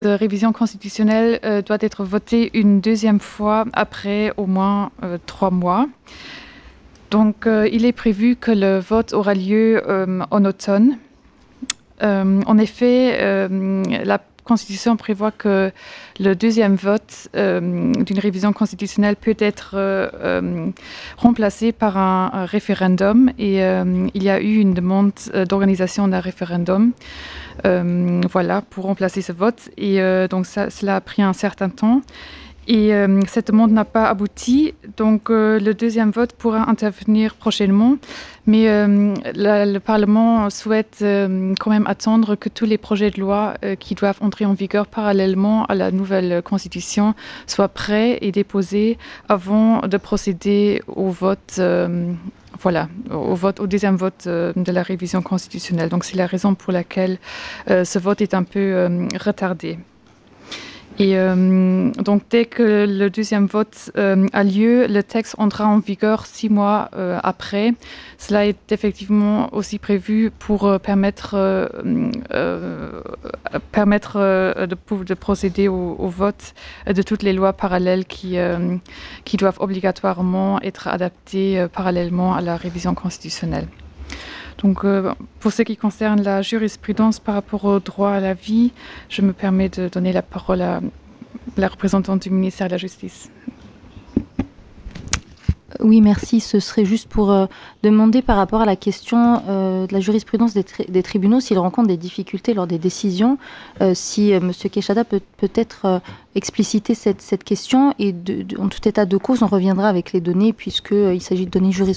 de révision constitutionnelle doit être votée une deuxième fois après au moins 3 mois. Donc, il est prévu que le vote aura lieu en automne. En effet, la Constitution prévoit que le deuxième vote d'une révision constitutionnelle peut être remplacé par un référendum et il y a eu une demande d'organisation d'un référendum voilà, pour remplacer ce vote et donc cela a pris un certain temps. Et cette demande n'a pas abouti, donc le deuxième vote pourra intervenir prochainement, mais le Parlement souhaite quand même attendre que tous les projets de loi qui doivent entrer en vigueur parallèlement à la nouvelle constitution soient prêts et déposés avant de procéder au vote. Voilà, au deuxième vote de la révision constitutionnelle. Donc c'est la raison pour laquelle ce vote est un peu retardé. Et donc, dès que le deuxième vote a lieu, le texte entrera en vigueur 6 mois après. Cela est effectivement aussi prévu pour permettre de procéder au vote de toutes les lois parallèles qui doivent obligatoirement être adaptées parallèlement à la révision constitutionnelle. Donc, pour ce qui concerne la jurisprudence par rapport au droit à la vie, je me permets de donner la parole à la représentante du ministère de la Justice. Oui, merci. Ce serait juste pour demander par rapport à la question de la jurisprudence des tribunaux, s'ils rencontrent des difficultés lors des décisions, si M. Quechada peut peut-être expliciter cette question et en tout état de cause, on reviendra avec les données puisqu'il s'agit de données jurisprudentielles